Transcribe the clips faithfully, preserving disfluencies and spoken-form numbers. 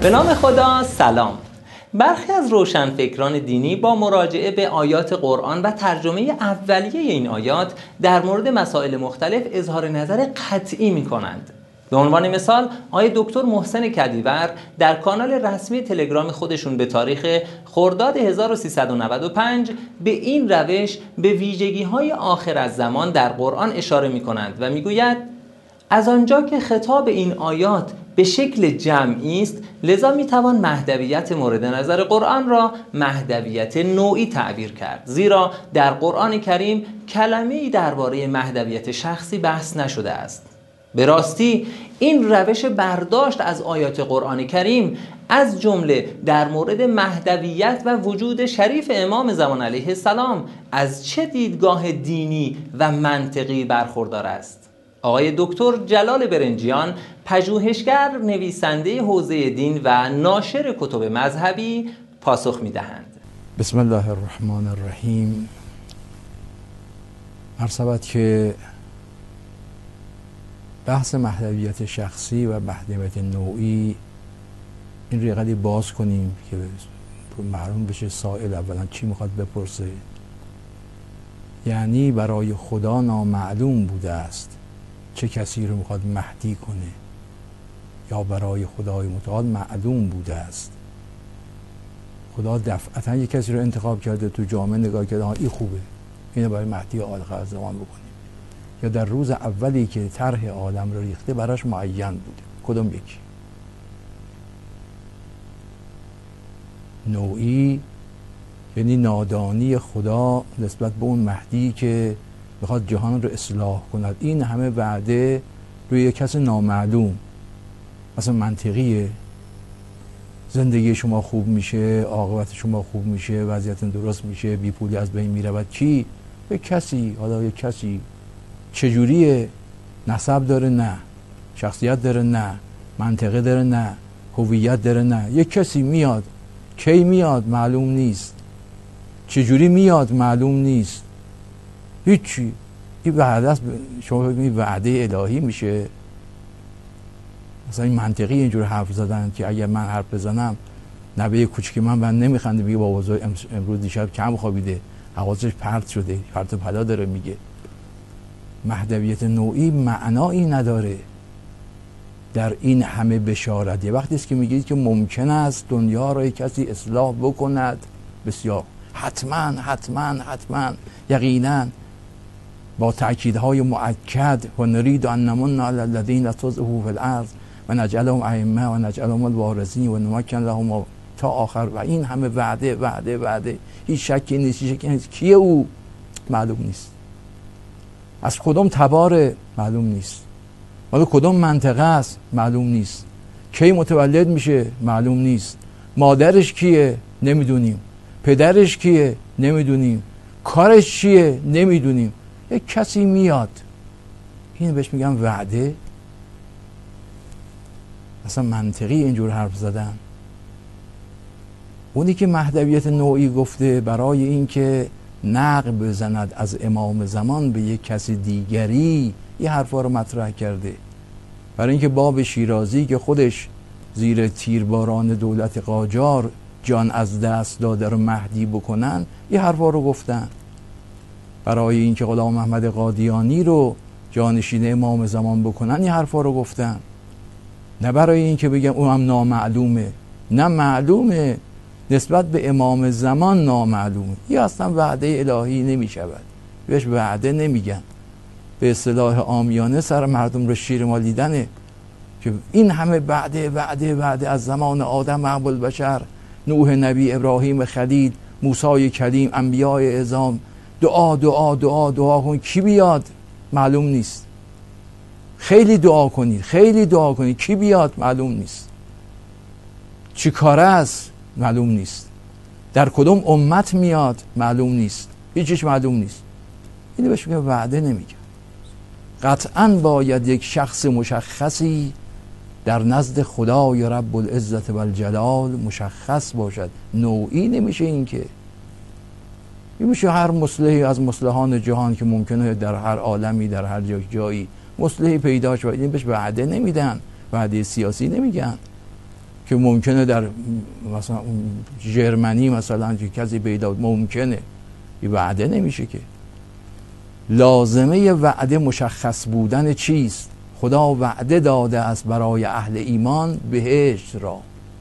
به نام خدا. سلام. برخی از روشنفکران دینی با مراجعه به آیات قرآن و ترجمه اولیه این آیات در مورد مسائل مختلف اظهار نظر قطعی می کنند. به عنوان مثال، آقای دکتر محسن کدیور در کانال رسمی تلگرام خودشون به تاریخ خرداد هزار و سیصد و نود و پنج به این روش به ویژگی‌های آخر از زمان در قرآن اشاره می کنند و می گوید از آنجا که خطاب این آیات به شکل جمعی است، لذا می توان مهدویت مورد نظر قرآن را مهدویت نوعی تعبیر کرد، زیرا در قرآن کریم کلمه‌ای درباره مهدویت شخصی بحث نشده است. به راستی این روش برداشت از آیات قرآن کریم از جمله در مورد مهدویت و وجود شریف امام زمان علیه السلام از چه دیدگاه دینی و منطقی برخوردار است؟ آقای دکتر جلال برنجیان، پژوهشگر، نویسنده حوزه دین و ناشر کتب مذهبی، پاسخ می‌دهند. بسم الله الرحمن الرحیم. مرحبا که بحث مهدویت شخصی و مهدویت نوعی این رو یه باز کنیم که معلوم بشه سائل اولا چی میخواد بپرسه. یعنی برای خدا نامعلوم بوده است چه کسی رو میخواد مهدی کنه، یا برای خدای متعال معلوم بوده است خدا دفعتا یک کسی رو انتخاب کرده، تو جامعه نگاه کرده این خوبه، اینو برای مهدی آخر زمان بکنیم، یا در روز اولی که طرح عالم رو ریخته براش معین بوده. کدوم یکی؟ نوعی یعنی نادانی خدا نسبت به اون مهدی که بخواد جهان رو اصلاح کند. این همه وعده روی یک کس نامعلوم. مثلا منطقیه زندگی شما خوب میشه، عاقبت شما خوب میشه، وضعیت درست میشه، بی پولی از بین میرود. کی؟ یک کسی. حالا یک کسی چجوریه؟ نسب داره؟ نه. شخصیت داره؟ نه. منطقه داره؟ نه. هویت داره؟ نه. یک کسی میاد. کی میاد؟ معلوم نیست. چجوری میاد؟ معلوم نیست. هیچی. این وعده است. شما ببینید وعده الهی میشه. مثلا این منطقی اینجور حرف زدن که اگر من حرف بزنم نوه کوچیک من من نمیخنده، میگه بابا امروز دیشب کم خوابیده، حواسش پرت شده، پرت و پلا داره میگه. مهدویت نوعی معنایی نداره در این همه بشارت. یه وقتی است که میگید که ممکن است دنیا را کسی اصلاح بکند، بسیار حتما حتما حتما یقینا با تأکیدهای مؤکد و نرید ان نمن علی الذین استضعفوا فی الارض و نجعلهم ائمه و نجعلهم الوارثین و نمکن لهم تا آخر. و این همه وعده وعده وعده، هیچ شکی نیست، هیچ شکی نیست. کیه او؟ معلوم نیست. از کدوم تباره؟ معلوم نیست. حالا کدوم منطقه است؟ معلوم نیست. کی متولد میشه؟ معلوم نیست. مادرش کیه؟ نمیدونیم. پدرش کیه؟ نمیدونیم. کارش چیه؟ نمیدونیم. یک کسی میاد. این بهش میگم وعده. اصلا منطقی اینجور حرف زدن. اونی که مهدویت نوعی گفته برای این که نقب بزند از امام زمان به یک کسی دیگری، این حرفا رو مطرح کرده. برای اینکه باب شیرازی که خودش زیر تیرباران دولت قاجار جان از دست داده رو مهدی بکنن، این حرفا رو گفتن. برای اینکه غلام محمد قادیانی رو جانشین امام زمان بکنن، این حرفا رو گفتن. نه برای اینکه بگم اون هم نامعلومه، نه معلومه، نسبت به امام زمان نامعلومه. این اصلا وعده الهی نمی شود، بهش وعده نمیگن. به اصطلاح عامیانه سر مردم رو شیر مالیدنه که این همه وعده وعده وعده از زمان آدم ابوالبشر بشر، نوح نبی، ابراهیم خلیل، موسی کلیم، انبیاء اعظام، دعا دعا دعا دعا کن. کی بیاد؟ معلوم نیست. خیلی دعا کنید، خیلی دعا کنید. کی بیاد؟ معلوم نیست. چی کاره است؟ معلوم نیست. در کدوم امت میاد؟ معلوم نیست. هیچیش معلوم نیست. اینو بهش میگم وعده نمیگم. قطعاً باید یک شخص مشخصی در نزد خدای رب العزت و الجلال مشخص باشد. نوعی نمیشه این که. این میشه هر مصلحی از مصلحان جهان که ممکنه در هر عالمی در هر جایی مصلحی پیدا شد. این بهش وعده نمیدن، وعده سیاسی نمیگن. که ممکنه در مثلا ژرمنی مثلا کسی پیدا ممکنه، این وعده نمیشه که. لازمه وعده مشخص بودن چیست؟ خدا وعده داده است برای اهل ایمان بهشت را،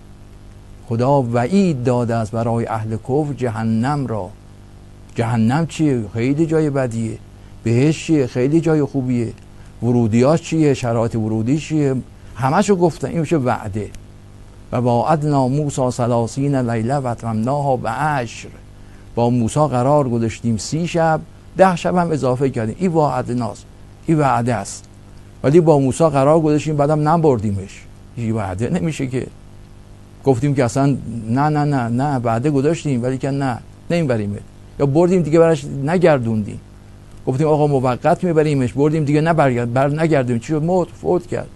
خدا وعید داده است برای اهل کفر جهنم را. جهنم چیه؟ خیلی جای بدیه. بهشت چیه؟ خیلی جای خوبیه. ورودیاش چیه؟ شرایط ورودی چیه؟ همشو گفتن. این میشه وعده. و وعدنا موسی ثلاثین لیله و اتممناها بعشر، با موسی قرار گذاشتیم سی شب، ده شب هم اضافه کردیم. این وعدناست، این وعده است. ولی با موسی قرار گذاشتیم بعدم نبردیمش، این وعده نمیشه که. گفتیم که اصلا نه نه نه نه وعده گذاشتیم ولی که نه نمیبریمه، یا بردیم دیگه برش نگردوندیم. گفتیم آقا موقت میبریمش، بردیم دیگه نبرگرد بر نگردیم، چی شد؟ موت فوت کرد.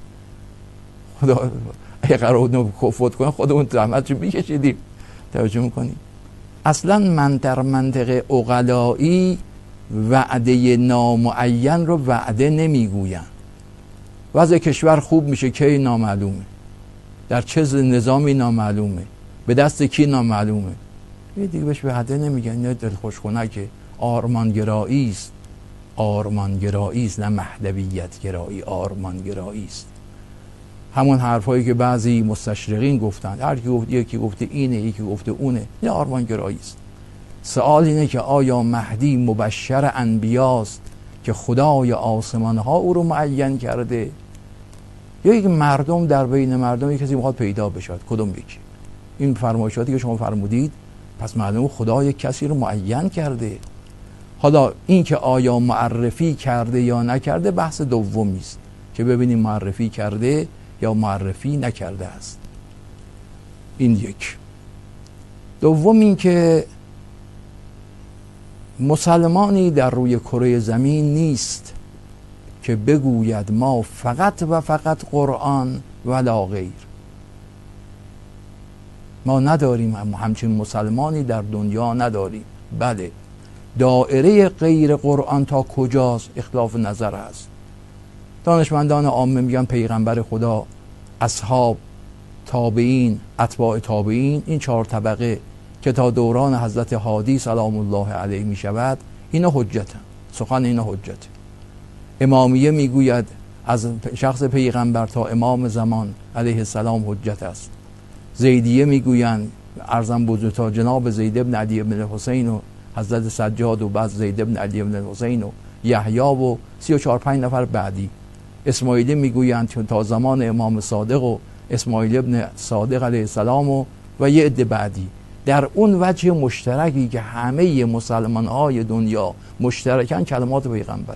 خدا اگه قرار بود فوت کنه خودمون زحمتشو میکشیدیم. توجه میکنیم؟ اصلا من در منطقه عقلایی وعده نامعین رو وعده نمیگوین. وضع کشور خوب میشه کی نامعلومه، در چه نظامی نامعلومه، به دست کی نامعلومه. یه دیگه بهش وعده نمیگن. نه دلخوشخونکه. آرمانگرایی است، آرمانگرایی است، نه مهدویت گرایی، آرمانگرایی است. همون حرفایی که بعضی مستشرقین گفتن، هر کی گفت یکی گفته اینه یکی گفته اونه، نه آرمانگرایی است. سوال اینه که آیا مهدی مبشر انبیاست که خدای آسمان ها او رو معین کرده، یا یک مردم در بین مردم یک کسی میخواد پیدا بشود؟ کدوم یکی؟ این فرمایشاتی که شما فرمودید پس معلومه خدا یک کسی رو معین کرده. حالا این که آیا معرفی کرده یا نکرده بحث دومی است که ببینیم معرفی کرده یا معرفی نکرده است. این یک. دوم این که مسلمانی در روی کره زمین نیست که بگوید ما فقط و فقط قرآن ولا غیر. ما نداریم، همچین مسلمانی در دنیا نداریم. بله، دایره غیر قرآن تا کجاست اختلاف نظر هست. دانشمندان عامه میگن پیغمبر خدا، اصحاب، تابعین، اتباع تابعین، این چهار طبقه که تا دوران حضرت هادی سلام الله علیه می شود، اینا حجتن. سخن اینا حجت. امامیه میگوید از شخص پیغمبر تا امام زمان علیه السلام حجت است. زیدیه میگویند ارزم بزرگ تا جناب زید ابن علی ابن حسین و حضرت سجاد و بعد زید ابن علی ابن حسین و یحیی و سی و چهار پنج نفر بعدی. اسماعیلی میگویند تا زمان امام صادق و اسماعیل ابن صادق علیه السلام و, و یه عده بعدی. در اون وجه مشترکی که همه مسلمان های دنیا مشترکن کلمات پیغمبره،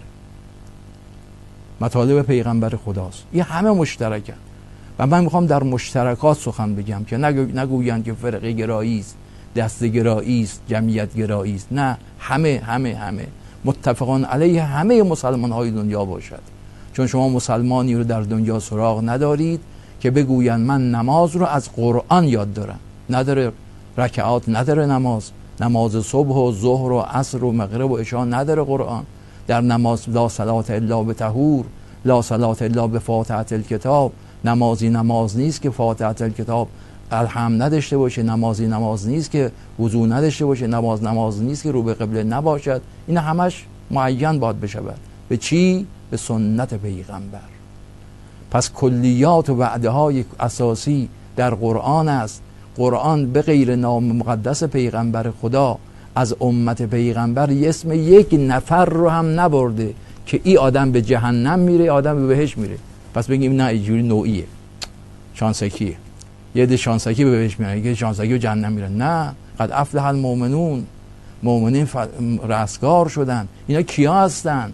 مطالب پیغمبر خداست. این همه مشترکن و من میخوام در مشترکات سخن بگم که نگو نگویند که فرقه گرایی است، دسته گرایی است، جمعیت گرایی است. نه، همه همه همه متفقان علیه همه مسلمان های دنیا باشد. چون شما مسلمانی رو در دنیا سراغ ندارید که بگویند من نماز رو از قرآن یاد دارم. نداره رکعات، نداره نماز، نماز صبح و ظهر و عصر و مغرب و عشا نداره قرآن. در نماز لا صلات الا بطهور، لا صلات الا بفاتحه الکتاب. نمازی نماز نیست که فاتحه الکتاب الحمد نداشته باشه، نمازی نماز نیست که وضو نداشته باشه، نماز نماز نیست که رو به قبله نباشد. این همش معین باید بشود. به چی؟ به سنت پیغمبر. پس کلیات و وعده های اساسی در قرآن است. قرآن به غیر نام مقدس پیغمبر خدا از امت پیغمبر اسم یک نفر رو هم نبرده که این آدم به جهنم میره، آدم به بهشت میره. پس بگیم نه اینجوری نوعیه، شانسکیه. یه ده شانسکی به بهشت میره، یه شانسکی به جهنم میره. نه، قد افلح المؤمنون، مؤمنین ف... رستگار شدن. اینا کیا هستن؟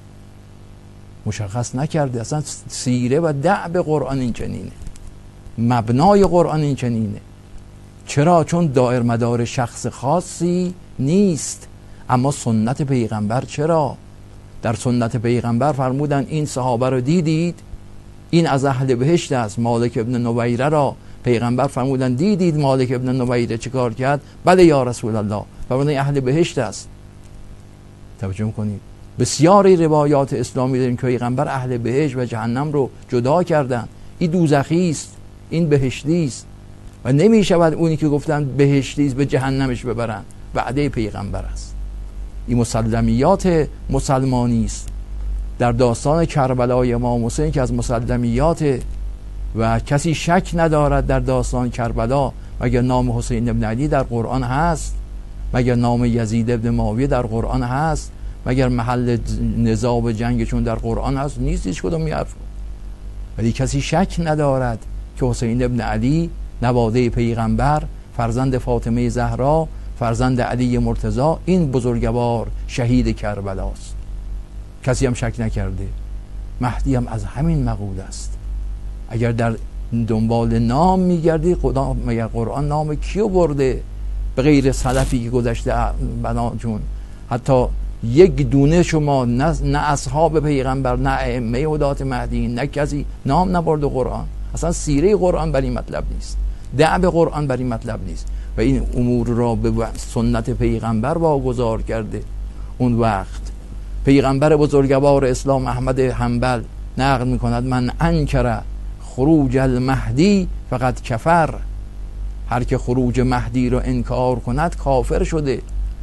مشخص نکرده. اصلا سیره و دعب قرآن این چنینه، مبنای قرآن این چنینه. چرا؟ چون دایر مدار شخص خاصی نیست. اما سنت پیغمبر چرا؟ در سنت پیغمبر فرمودن این صحابه رو دیدید؟ این از اهل بهشت است. مالک ابن نویره را پیغمبر فرمودن دیدید مالک ابن نویره چه کار کرد؟ بله یا رسول الله. فرمودن اهل بهشت است. توجه کنید. بسیاری روایات اسلامی داریم که پیغمبر اهل بهشت و جهنم رو جدا کردن. این دوزخی است، این بهشتی است. و نمی شود اونی که گفتن بهشتیست به جهنمش ببرن. وعده پیغمبر است. این مسلمیات مسلمانی است. در داستان کربلای امام حسین که از مسلمیات و کسی شک ندارد در داستان کربلا، مگر نام حسین ابن علی در قرآن هست؟ مگر نام یزید ابن معاویه در قرآن هست؟ مگر محل نزاع و جنگشون در قرآن هست؟ نیست هیچ کدوم می‌حرف. ولی کسی شک ندارد که حسین ابن علی نواده پیغمبر، فرزند فاطمه زهرا، فرزند علی مرتضی، این بزرگوار شهید کربلاست. کسی هم شک نکرده. مهدی هم از همین مقوله است. اگر در دنبال نام میگردی، خدا مگر قرآن نام کیو برده به غیر سلفی که گذشته بنا جون؟ حتی یک دونه شما نه, نه اصحاب پیغمبر، نه ائمه هدات مهدی، نه کسی نام نبرده قرآن. اصلا سیره قرآن بر این مطلب نیست، دعب قرآن بر این مطلب نیست. و این امور را به سنت پیغمبر واگذار کرده. اون وقت پیغمبر بزرگوار اسلام احمد حنبل نقل میکند من انکر خروج المهدی فقط کفر. هر که خروج مهدی رو انکار کند کافر شده.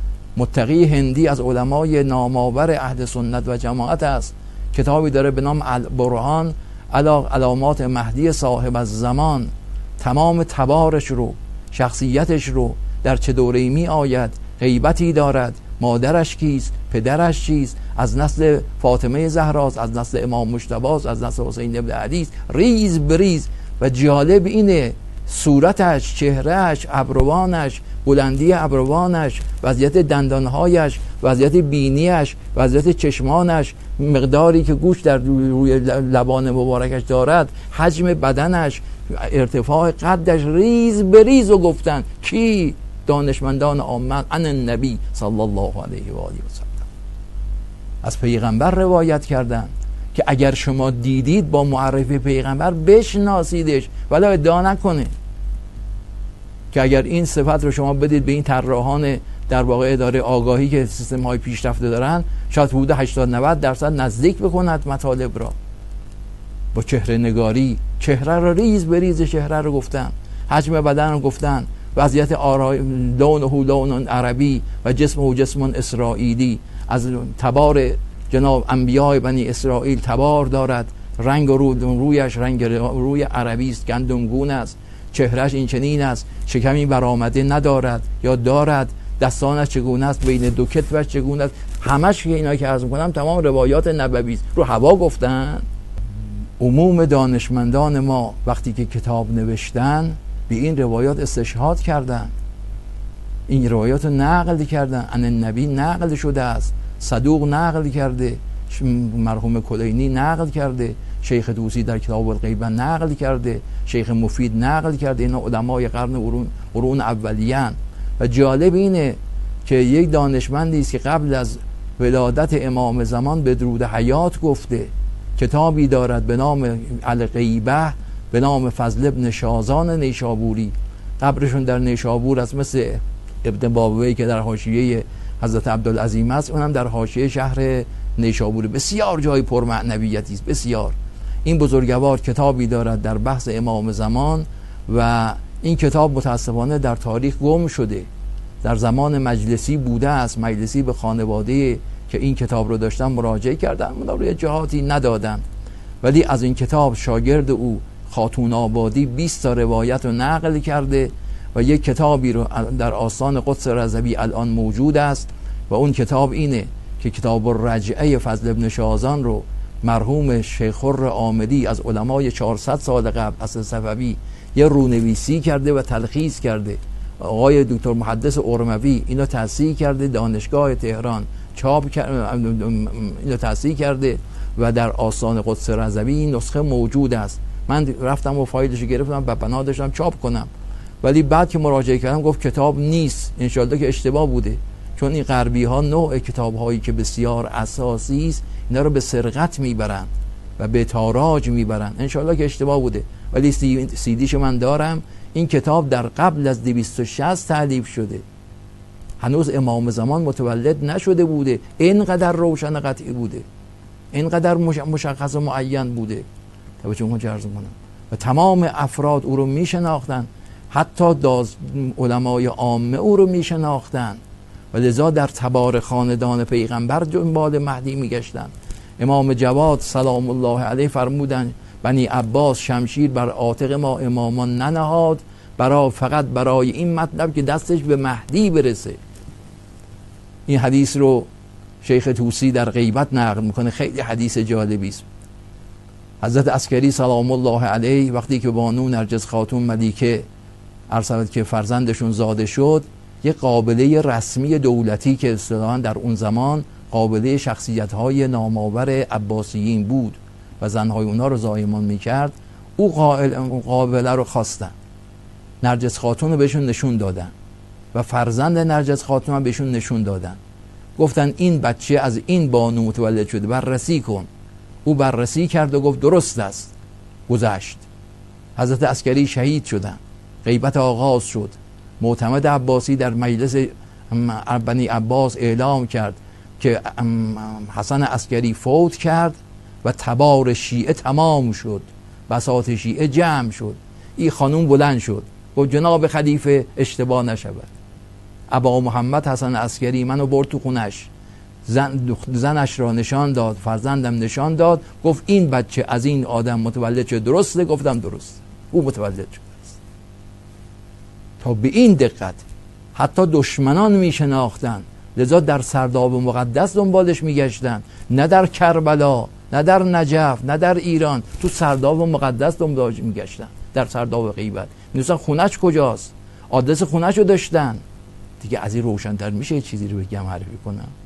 متقی هندی از علمای نامآور اهل سنت و جماعت است. کتابی داره به نام البرهان علی علامات مهدی صاحب الزمان. تمام تبارش رو، شخصیتش رو، در چه دوره‌ای می آید، غیبتی دارد، مادرش کیست، پدرش چیست، از نسل فاطمه زهراست، از نسل امام مجتبی، از نسل حسین ابن علی، ریز بریز. و جالب اینه صورتش، چهرهش، ابروانش، بلندی ابروانش، وضعیت دندانهایش، وضعیت بینیش، وضعیت چشمانش، مقداری که گوش در روی لبان مبارکش دارد، حجم بدنش، ارتفاع قدش، ریز بریز و گفتن کی؟ دانشمندان عامه عن النبی صلی الله علیه و آله و سلم از پیغمبر روایت کردن که اگر شما دیدید با معرفی پیغمبر بشناسیدش، ولی ادعا نکنه. که اگر این صفت رو شما بدید به این طراحان در واقع اداره آگاهی که سیستم های پیشرفته دارن، شاید حدود هشتاد نود درصد نزدیک بکند مطالب را. با چهره نگاری، چهره رو ریز به ریز چهره رو گفتن، حجم بدن رو گفتن، وضعیت آرای لونه لون عربی و جسمه جسم اسرائیلی. از تبار جناب انبیاء بنی اسرائیل تبار دارد. رنگ رو رویش رنگ روی عربی است، گندمگون است. چهرهش این چنین است، شکمی برآمده ندارد یا دارد. دستانش چگونه است، بین دو کتفش چگونه است. همش که اینا که عرض می‌کنم تمام روایات نبوی است. رو هوا گفتن. عموم دانشمندان ما وقتی که کتاب نوشتن به این روایات استشهاد کردن، این روایات رو نقل کردن. ان النبی نقل شده است، صدوق نقل کرده، مرحوم کلینی نقل کرده، شیخ طوسی در کتاب الغیبه نقل کرده، شیخ مفید نقل کرده. اینا علمای قرن قرون قرون اولیان. و جالب اینه که یک دانشمندی است که قبل از ولادت امام زمان به درود حیات گفته. کتابی دارد به نام الغیبه به نام فضل ابن شازان نیشابوری. قبرشون در نیشابور است، مثل ابن بابوی که در حاشیه حضرت عبدالعظیم است، اونم در حاشیه شهر نیشابور. بسیار جای پرمعنویتی است، بسیار. این بزرگوار کتابی دارد در بحث امام زمان و این کتاب متاسفانه در تاریخ گم شده. در زمان مجلسی بوده است، مجلسی به خانواده که این کتاب رو داشتن مراجعه کردن، اونا روی جهاتی ندادن. ولی از این کتاب شاگرد او خاتون آبادی بیست تا روایت رو نقل کرده و یک کتابی رو در آستان قدس رضوی الان موجود است و اون کتاب اینه که کتاب الرجعه فضل ابن شازان رو مرحوم شیخ خر عاملی از علمای چهارصد سال قبل اصل صفوی یه رونویسی کرده و تلخیص کرده. آقای دکتر محدث ارموی اینو تصحیح کرده، دانشگاه تهران چاپ کرده، اینو تصحیح کرده و در آستان قدس رضوی این نسخه موجود است. من رفتم و فایلش رو گرفتم و بنا داشتم چاپ کنم، ولی بعد که مراجعه کردم گفت کتاب نیست. انشالله که اشتباه بوده، چون این غربی ها نوع کتاب هایی که بسیار اساسی است اینا رو به سرقت میبرن و به تاراج میبرن. انشالله که اشتباه بوده، ولی سی دیشو من دارم. این کتاب در قبل از دویست و شصت تالیف شده، هنوز امام زمان متولد نشده بوده. اینقدر روشن قطعی بوده، اینقدر مشخص و معین بوده. توجه کن چه عرض کنم. و تمام افراد او رو میشناختن. حتی داز علمای عامه او رو میشناختن و لذا در تبار خاندان پیغمبر دنبال مهدی میگشتن. امام جواد سلام الله علیه فرمودن بنی عباس شمشیر بر عاتق ما امامان ننهاد برای فقط برای این مطلب که دستش به مهدی برسه. این حدیث رو شیخ طوسی در غیبت نقل میکنه، خیلی حدیث جالبی است. حضرت عسکری سلام الله علیه وقتی که بانو نرجس خاتون ملیکه ارسلت که فرزندشون زاده شد، یه قابله رسمی دولتی که اصطلاحاً در اون زمان قابله شخصیت‌های نامآور عباسیین بود و زنهای اونا رو زایمان میکرد، او قابله رو خواستن، نرجس خاتون رو بهشون نشون دادن و فرزند نرجس خاتون رو بهشون نشون دادن. گفتن این بچه از این بانو متولد شده، بررسی کن. او بررسی کرد و گفت درست است. گذشت. حضرت عسکری شهید شدن. غیبت آغاز شد. معتمد عباسی در مجلس بنی عباس اعلام کرد که حسن عسکری فوت کرد و تبار شیعه تمام شد، بساط شیعه جمع شد. این خانوم بلند شد گفت جناب خلیفه اشتباه نشود، ابا محمد حسن عسکری منو برد تو خونش، زن زنش را نشان داد، فرزندم نشان داد، گفت این بچه از این آدم متولد شد، درسته؟ گفتم درست، او متولد شد. تا به این دقت حتی دشمنان می شناختن، لذا در سرداب مقدس دنبالش می گشتن، نه در کربلا، نه در نجف، نه در ایران، تو سرداب مقدس دنبالش می گشتن، در سرداب غیبت می دوستن خونش کجاست، آدرس خونش رو داشتن. دیگه از این روشن‌تر میشه چیزی رو بگم معرفی کنم؟